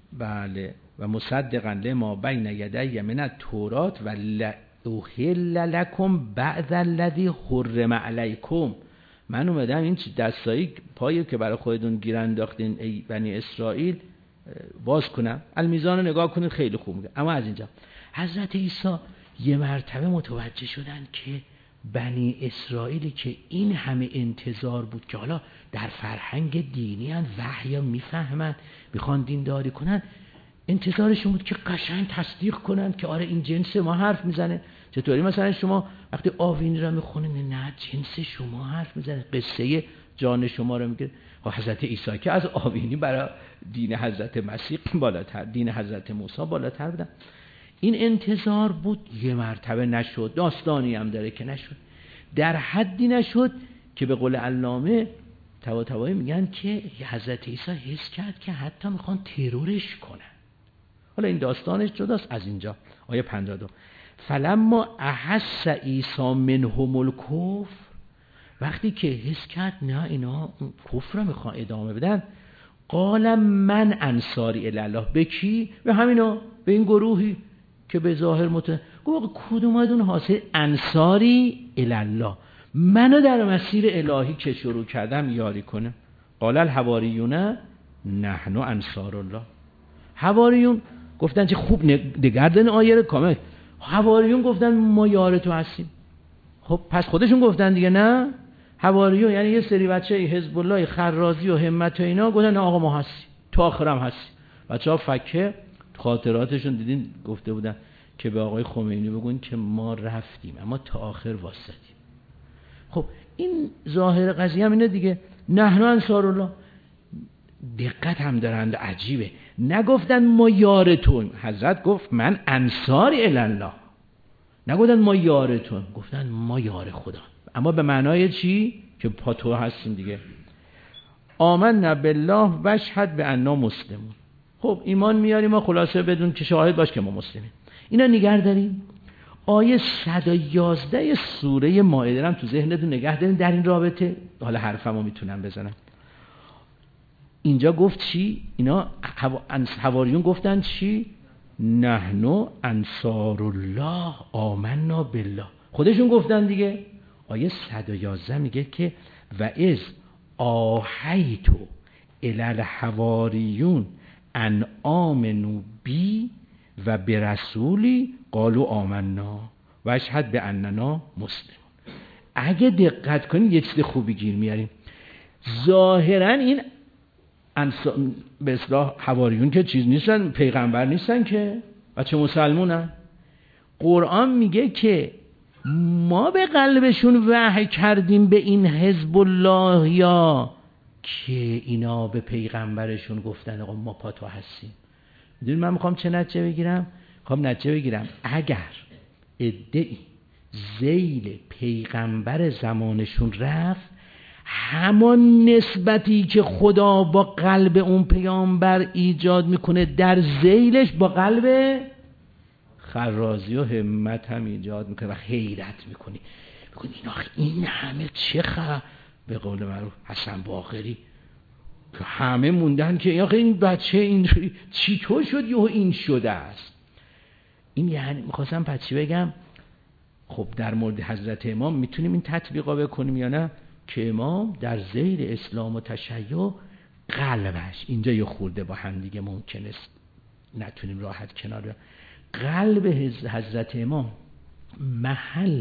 بله و مصدقا لما بین یدی من التورات و لأحل لکم بعد الذی حرم علیکم. من اومدم این دستایی پایی که برای خودتون گیر انداختین ای بنی اسرائیل باز کنم. المیزان رو نگاه کنید خیلی خوب میگه. اما از اینجا حضرت عیسی یه مرتبه متوجه شدن که بنی اسرائیلی که این همه انتظار بود که حالا در فرهنگ دینی هن وحی میفهمن میخوان دینداری کنن، انتظارشون بود که قشنگ تصدیق کنن که آره این جنس ما حرف میزنه. چطوری مثلا شما وقتی آوینی را میخونین نه جنس شما حرف میزنه، قصه جان شما رو میگه. حضرت عیسی که از آوینی برای دین حضرت مسیح بالاتر، دین حضرت موسی بالاتر بودن. این انتظار بود، یه مرتبه نشد. داستانی هم داره که نشد، در حدی نشد که به قول علامه طباطبایی میگن که حضرت عیسی حس کرد که حتی میخوان ترورش کنن. حالا این داستانش جداست. از اینجا آیه پنجاه و دو فلما احس عیسی منهم الکفر، وقتی که حس کرد نه اینا کفر رو میخوان ادامه بدن، قال من انصاری الی الله. به کی؟ به همینا، به این گروهی که به ظاهر مت گفت کدوم از اون حاصل انصاری الی الله، منو در مسیر الهی که شروع کردم یاری کنه. قال الحواریون نحن انصار الله. حواریون گفتن چه خوب نگردن آیه رو کامل. حواریون گفتن ما یار تو هستیم. خب پس خودشون گفتن دیگه نه. حواریون یعنی یه سری بچه حزب الله خرازی و همت و اینا گفتن نه آقا ما هستیم، تو آخرم هستی. بچه‌ها فکه خاطراتشون دیدین گفته بودن که به آقای خمینی بگون که ما رفتیم اما تا آخر واسطیم. خب این ظاهر قضیه هم اینه دیگه، نحن انصار الله. دقت هم دارند، عجیبه، نگفتن ما یارتون. حضرت گفت من انصاری الی الله، نگفتن ما یارتون، گفتن ما یار خدا. اما به معنای چی؟ که پا تو هستیم دیگه. آمنا بالله و اشهد بأننا مسلمون. خب ایمان میاریم ما، خلاصه بدون که شاهد باش که ما مسلمیم. اینا نگه داریم. آیه صد و یازده سوره مائده هم تو ذهنتون نگه دارین در این رابطه. حالا حرفمو میتونم بزنم. اینجا گفت چی؟ اینا حواریون گفتن چی؟ نحن انصار الله آمنا بالله. خودشون گفتن دیگه. آیه صد و یازده میگه که و اذ آحیتو الی الحواریون ان آمنو بی و برسولی قالوا آمنا و اشهد باننا مسلمون. اگه دقت کنید یه چیز خوبی گیر میاریم. ظاهرا این انصار به اصطلاح حواریون که چیز نیستن، پیغمبر نیستن که، بچه مسلمونن. قرآن میگه که ما به قلبشون وحی کردیم به این حزب الله یا که اینا به پیغمبرشون گفتن آقا ما پا تو هستیم. میدونید من میخوام چه نتیجه بگیرم؟ میخوام نتیجه بگیرم اگر ادعی ذیل پیغمبر زمانشون رفت، همان نسبتی که خدا با قلب اون پیامبر ایجاد میکنه در ذیلش با قلب خرازی و همت هم ایجاد میکنه و حیرت میکنی میکنی این آخه این همه چه خبر. به قول معروف حسن باقری که همه موندن که آخه این بچه این چی تو شد یا این شده است. این یعنی میخواستم بچه بگم خب در مورد حضرت امام میتونیم این تطبیقا بکنیم یا نه، که امام در ذیل اسلام و تشیع قلبش اینجا یه خورده با هم دیگه ممکنه نتونیم راحت کنار بیاریم. قلب حضرت امام محل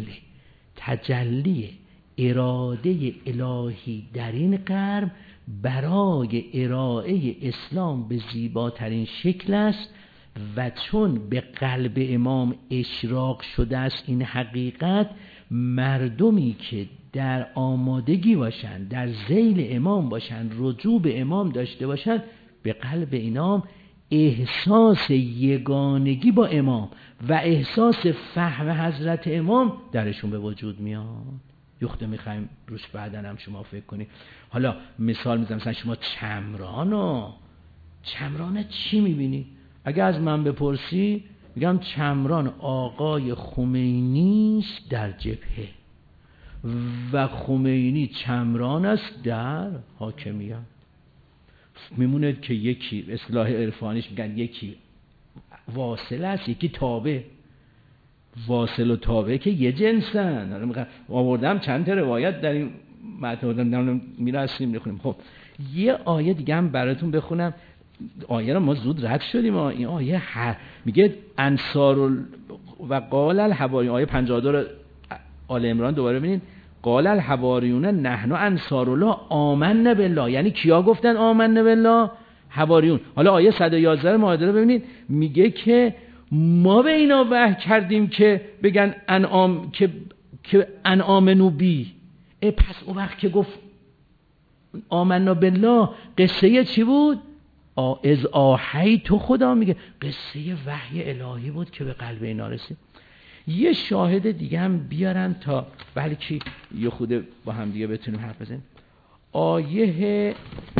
تجلی اراده الهی در این قرب برای ارائه اسلام به زیباترین شکل است و چون به قلب امام اشراق شده است این حقیقت، مردمی که در آمادگی باشن، در ذیل امام باشن، رجوع به امام داشته باشن، به قلب اینام احساس یگانگی با امام و احساس فهم حضرت امام درشون به وجود میاد. یخته میخوایم روش بعدن هم شما فکر کنید. حالا مثال میزنم، مثلا شما چمرانو چمران چی میبینی؟ اگه از من بپرسی میگم چمران آقای خمینیست در جبهه و خمینی چمران است در حاکمیت. میمونه که یکی اصطلاح عرفانیش میگن یکی واصل است یکی تابع. واصل و تابع که یه جنسن. حالا میگم آوردم چند تا روایت در این متن میرسیم میخونیم. خب یه آیه دیگه هم براتون بخونم. آیه رو ما زود رد شدیم. این آیه هر میگه انصار و قال الحواریون، آیه پنجاه و دو آل عمران دوباره ببینید. قال الحواریون نحن انصار الله آمنا بالله. یعنی کیا گفتن آمنا بالله؟ حواریون. حالا آیه صد و یازده مائده رو ببینید، میگه که ما به اینا وحی کردیم که بگن انعام که که انعام بی. پس اون وقت که گفت آمنا بالله قصه چی بود؟ از آحی تو خدا میگه قصه وحی الهی بود که به قلب اینا رسید. یه شاهد دیگه هم بیارن تا بلکه یه خود با هم دیگه بتونیم حرف بزنیم. آیه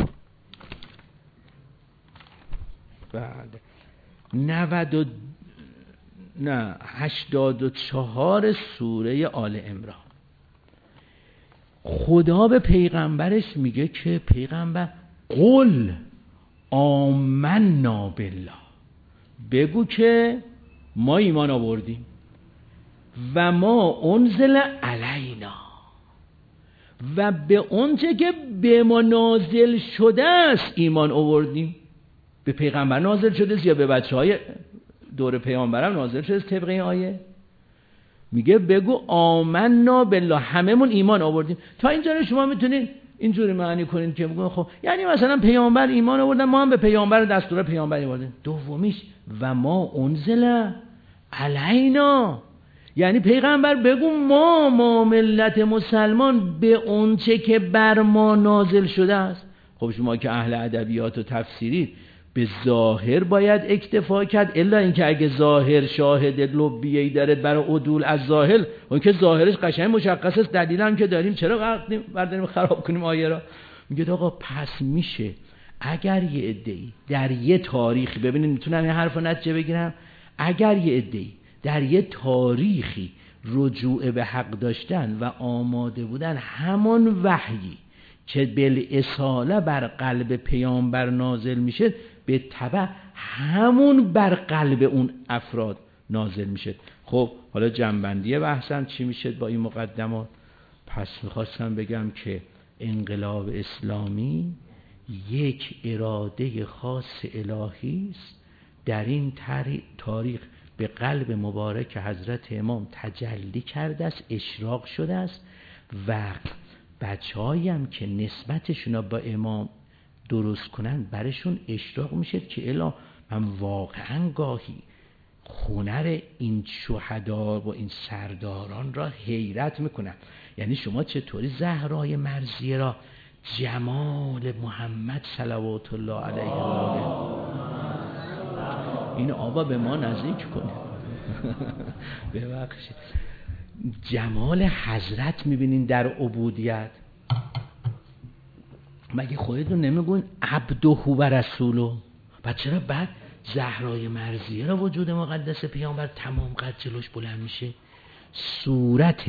بعد نود نه هشتاد و چهار سوره آل عمران، خدا به پیغمبرش میگه که پیغمبر قل آمنا بالله، بگو که ما ایمان آوردیم و ما انزل علینا، و به اونچه که به ما نازل شده است ایمان آوردیم. به پیغمبر نازل شده است یا به بچه های دور پیامبرم نازل شده است؟ طبق این آیه میگه بگو آمنا بالله، هممون ایمان آوردیم. تا اینجا شما میتونید اینجوری معنی کنید که بگو خب یعنی مثلا پیامبر ایمان آوردن، ما هم به پیامبر دستور پیامبر آوردیم. دومیش و ما انزل علینا، یعنی پیغمبر بگو ما ما ملت مسلمان به اونچه که بر ما نازل شده است. خب شما که اهل ادبیات و تفسیری به ظاهر باید اکتفا کرد، الا اینکه اگه ظاهر شاهد لبیه‌ای داره برای عدول از ظاهر، اون که ظاهرش قشنگ مشخص است، دلیل هم که داریم، چرا برداریم خراب کنیم آیه را؟ میگه آقا پس میشه اگر یه عده‌ای در یه تاریخی، ببینید میتونم این حرفو نتیجه بگیرم، اگر یه عده‌ای در یه تاریخی رجوع به حق داشتن و آماده بودن همون وحیی که بالاصاله بر قلب پیامبر نازل میشه، به تبع همون بر قلب اون افراد نازل میشه. خب حالا جنبندی بحثم چی میشه با این مقدمات؟ پس میخواستم بگم که انقلاب اسلامی یک اراده خاص الهی است، در این تاریخ به قلب مبارک حضرت امام تجلی کرده است، اشراق شده است، و بچه‌هایی هم که نسبتشون با امام درست کنن برشون اشراق میشه که الا من واقعا گاهی هنر این شهدا و این سرداران را حیرت میکنم. یعنی شما چطوری زهرای مرضیه را جمال محمد صلوات الله علیه و این آبا به ما نزدیک کنه ببخشید، جمال حضرت میبینین در عبودیت. مگه خودتون نمیگون عبده و رسوله؟ بعد چرا بعد زهرای مرضیه را وجود مقدس پیامبر تمام قد جلوش بلند میشه؟ صورت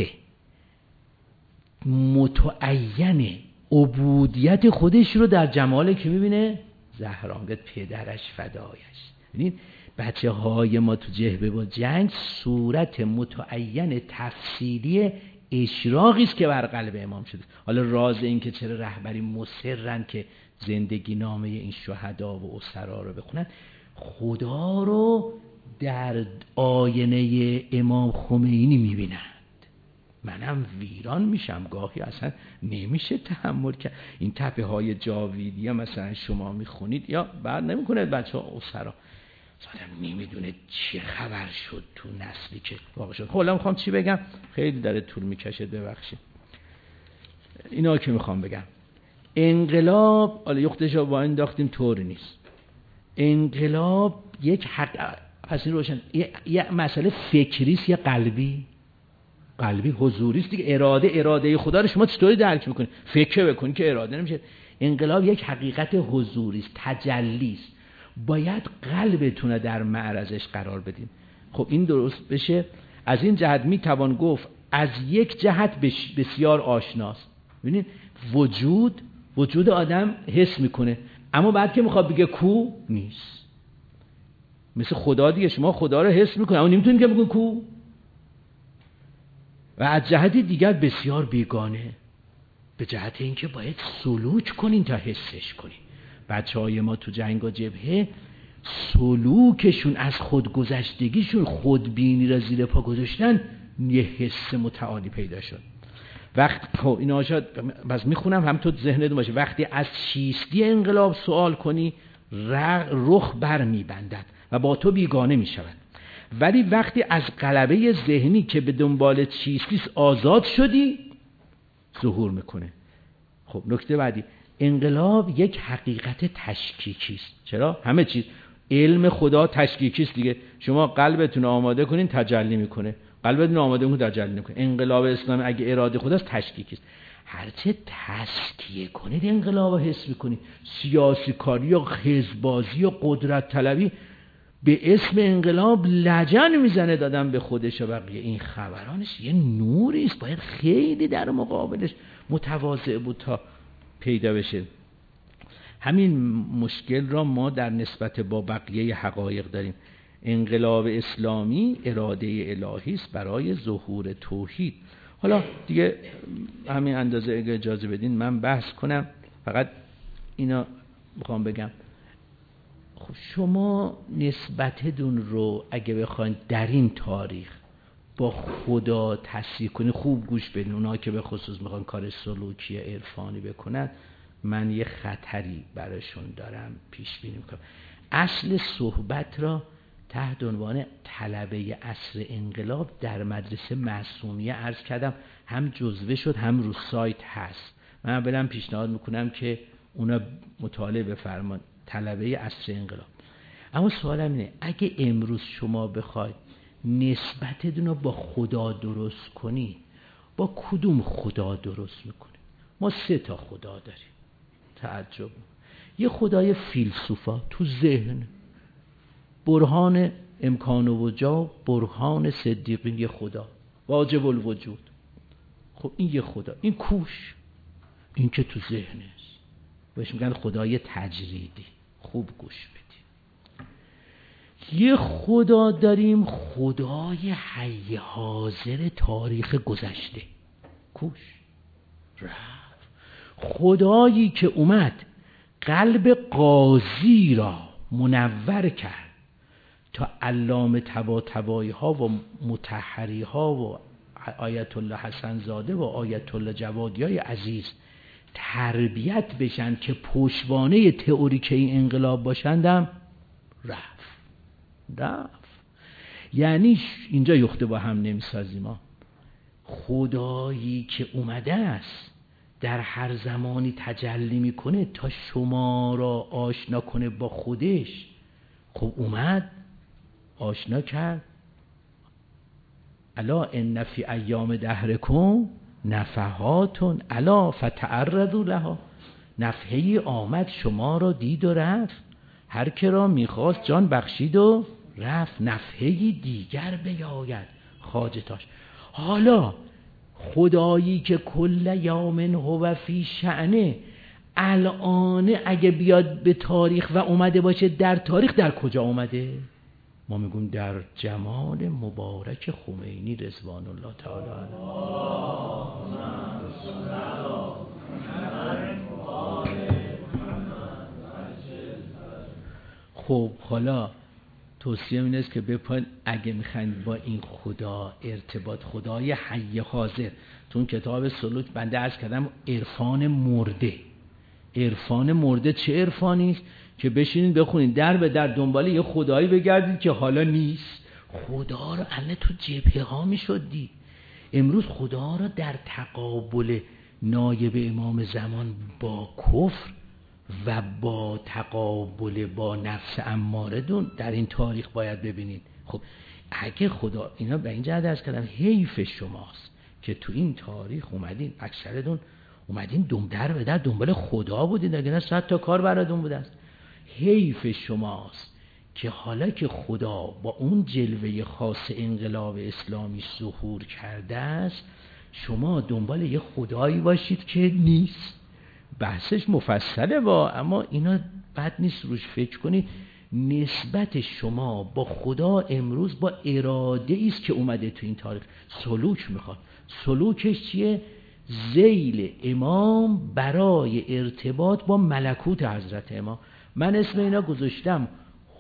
متعین عبودیت خودش رو در جمال که میبینه زهرا، میگه پدرش فدایش. ببینید بچه های ما تو جهبه با جنگ صورت متعین تفصیلی اشراقی است که بر قلب امام شده. حالا راز این که چرا رهبری مصرن که زندگی نامه این شهدا و اسرا رو بخونن، خدا رو در آینه امام خمینی میبینند. منم ویران میشم گاهی، اصلا نمیشه تحمل کرد. این تپه های جاویدی مثلا شما میخونید یا بعد نمیکنه بچه ها اسرا، آدم نمیدونه چه خبر شد تو نسلی که واقع شد. حالا میخوام چی بگم، خیلی داره طول میکشه ببخشید. اینا که میخوام بگم انقلاب، حالا یختش رو با انداختیم طوری نیست. انقلاب یک حق، پس این روشن یه مسئله فکریست یا قلبی؟ قلبی حضوریست دیگه. اراده اراده خدا رو شما چطوری درک میکنید؟ فکر بکنید که اراده نمیشه. انقلاب یک حقیقت حضوریست، تجلیست، باید قلبتون در معرضش قرار بدین. خب این درست بشه از این جهت میتوان گفت از یک جهت بسیار آشناست. ببینید وجود وجود آدم حس میکنه، اما بعد که میخواد بگه کو نیست. مثل خدا دیگه، شما خدا رو حس میکنید اما نمیتونید که بگید کو. و از جهت دیگر بسیار بیگانه، به جهت اینکه باید سلوک کنین تا حسش کنین. بچهای ما تو جنگ و جبهه سلوکشون از خودگذشتگیشون، خودبینی را زیر پا گذاشتن، یه حس متعالی پیدا شد. وقت خب اینا شاید بس میخونم هم تو ذهنت باشه. وقتی از چیستی انقلاب سوال کنی رخ بر میبندد و با تو بیگانه میشود، ولی وقتی از غلبه ذهنی که به دنبال چیستیست آزاد شدی ظهور میکنه. خب نکته بعدی، انقلاب یک حقیقت تشکیکی است. چرا؟ همه چیز علم خدا تشکیکی است دیگه. شما قلبتون آماده کنین تجلی میکنه، قلبتون آماده کنین تجلی میکنه. انقلاب اسلامی اگه اراده خداست تشکیکی است. هرچه تسکیه کنید انقلاب رو حس میکنید. سیاسی کاری و حزبازی و قدرت طلبی به اسم انقلاب لجن میزنه دادن به خودش و بقیه. این خبرانش یه نوری است، باید خیلی در مقابلش متواضع بود تا پیدا بشه. همین مشکل را ما در نسبت با بقیه حقایق داریم. انقلاب اسلامی اراده الهی است برای ظهور توحید. حالا دیگه همین اندازه اگه اجازه بدین من بحث کنم، فقط اینا میخوام بگم. خب شما نسبتتون رو اگه بخواید در این تاریخ با خدا تصحیح کنید، خوب گوش بدین. اونا که به خصوص میخوان کار سلوکی عرفانی بکنن، من یه خطری براشون دارم پیش بینی میکنم. اصل صحبت را تحت عنوان طلبه عصر انقلاب در مدرسه معصومیه عرض کردم، هم جزوه شد هم رو سایت هست. من اولا پیشنهاد میکنم که اونا مطالعه بفرمان، طلبه عصر انقلاب. اما سوالم اینه، اگه امروز شما بخواید نسبتتون رو با خدا درست کنی، با کدوم خدا درست میکنی؟ ما سه تا خدا داریم. تعجب. یه خدای فیلسوفا تو ذهن، برهان امکان و وجا، برهان صدیقین، یه خدا واجب الوجود. خب این یه خدا، این کوش، این که تو ذهن است، بهش میگن خدای تجریدی. خوب گوش بدید. یه خدا داریم، خدای حی حاضر تاریخ گذشته، کوش رفت. خدایی که اومد قلب قاضی را منور کرد تا علامه طباطبایی ها و مطهری ها و آیت الله حسن زاده و آیت الله جوادی های عزیز تربیت بشن که پشتوانه تئوریک این انقلاب باشندم، رفت رفت. یعنی اینجا یخته با هم نمیسازیم ما. خدایی که اومده است در هر زمانی تجلی میکنه تا شما را آشنا کنه با خودش. خب اومد آشنا کرد. الا ان فی ایام دهرکم نفحاتون الا فتعرضوا لها. نفحه‌ای آمد شما را دید و رفت، هر که را میخواست جان بخشید و رفت. نفحه‌ای دیگر بیاید خواجتاش. حالا خدایی که کل یوم هو فی شأنه، الان اگه بیاد به تاریخ و اومده باشه در تاریخ، در کجا اومده؟ ما میگیم در جمال مبارک خمینی رضوان الله تعالی علیه. خب حالا توصیه این است که بپاین اگه میخواین با این خدا ارتباط، خدای حی حاضر، تو اون کتاب سلوک بنده عرض کردم عرفان مرده. عرفان مرده چه عرفانی است که بشینید بخونید در به در دنبال یه خدایی بگردید که حالا نیست. خدا رو الان تو جبهه ها میشد دید. امروز خدا رو در تقابل نایب امام زمان با کفر و با تقابل با نفس اماره دون در این تاریخ باید ببینید. خب اگه خدا، اینا به این جهت عرض کردم حیف شماست که تو این تاریخ اومدین، اکثرتون اومدین دم در به در دنبال خدا بودین، اگه نه صد تا کار براتون بوده است. حیف شماست که حالا که خدا با اون جلوه خاص انقلاب اسلامی ظهور کرده است، شما دنبال یه خدایی باشید که نیست. بحثش مفصله با، اما اینا بد نیست روش فکر کنید. نسبت شما با خدا امروز با اراده است که اومده تو این تاریخ. سلوک میخواد. سلوکش چیه؟ ذیل امام برای ارتباط با ملکوت حضرت امام. من اسم اینا گذاشتم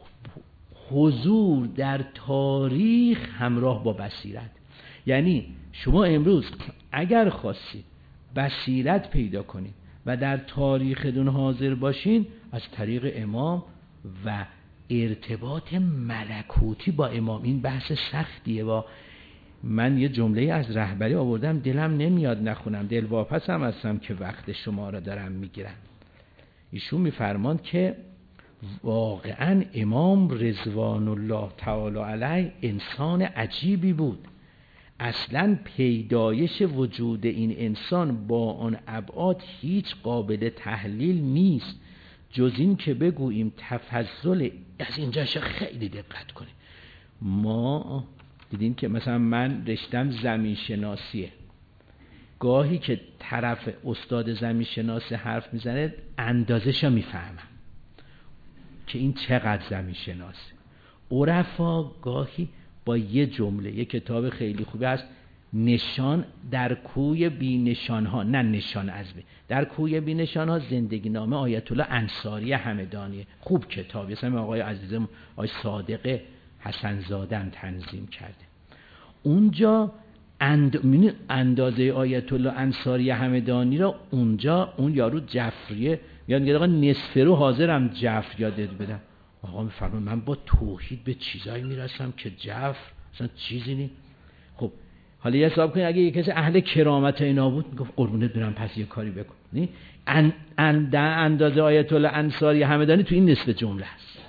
حضور در تاریخ همراه با بصیرت. یعنی شما امروز اگر خواستید بصیرت پیدا کنید و در تاریختون حاضر باشین، از طریق امام و ارتباط ملکوتی با امام. این بحث سختیه. با من یه جمله از رهبری آوردم، دلم نمیاد نخونم، دلواپس هم هستم که وقت شما را دارم میگیرم. ایشون میفرماند که واقعا امام رضوان الله تعالی علیه انسان عجیبی بود. اصلا پیدایش وجود این انسان با آن ابعاد هیچ قابل تحلیل نیست، جز این که بگوییم تفضل. از اینجاش خیلی دقت کنید. ما دیدیم که مثلا من رشتم زمین شناسیه، گاهی که طرف استاد زمین شناسی حرف میزنه اندازه‌شو میفهمم که این چقدر زمین شناسه. عرفا گاهی با یه جمله، یه کتاب خیلی خوبی هست، نشان در کوی بی نشان ها، نه نشان از بی، در کوی بی نشان ها، زندگی نامه آیت الله انصاری همدانیه. خوب کتابی است، آقای عزیزم آقای صادق حسن زاده تنظیم کرده. اونجا اند... اندازه آیت الله انصاری همدانی را اونجا اون یارو جعفریه میاد میگه آقا نصف رو حاضرم جعفر یادت بدم. آقا میفرماید من با توحید به چیزایی میرسم که جعفر اصلا چیزی نی. خب حالا یه حساب کنید اگه یه کسی اهل کرامت اینا بود میگفت قربونت برم پس یه کاری بکن. نی ان... ان... اندازه آیت الله انصاری همدانی تو این نصف جمله هست.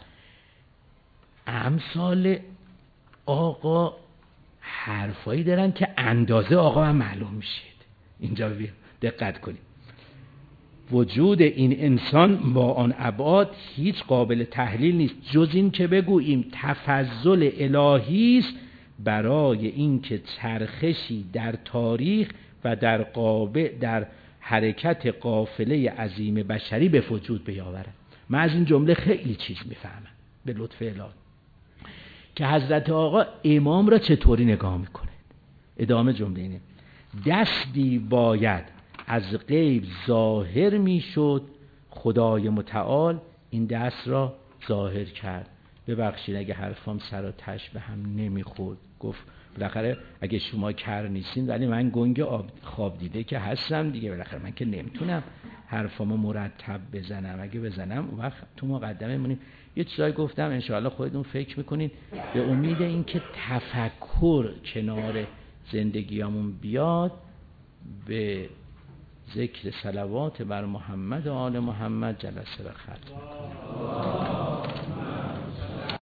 امثال آقا حرفایی دارن که اندازه آقا هم معلوم میشه. اینجا ببین دقت کنید. وجود این انسان با آن ابعاد هیچ قابل تحلیل نیست، جز این که بگوییم تفضل الهی است برای اینکه چرخشی در تاریخ و در قابل در حرکت قافله عظیم بشری به وجود بیاورد. من از این جمله خیلی چیز میفهمم به لطف الهی که حضرت آقا امام را چطوری نگاه میکنه. ادامه جمله اینه: دستی باید از غیب ظاهر میشد، خدای متعال این دست را ظاهر کرد. ببخشید اگه حرفام سر و تش به هم نمیخورد. گفت بالاخره اگه شما کر نیستین ولی من گنگ خواب دیده که هستم دیگه، بالاخره من که نمیتونم حرفامو مرتب بزنم. اگه بزنم اون وقت تو مقدمه مونیم. یه چیزایی گفتم انشاءالله خودتون فکر میکنین، به امید این که تفکر کنار زندگیامون بیاد. به ذکر صلوات بر محمد و آل محمد جلسه و ختم.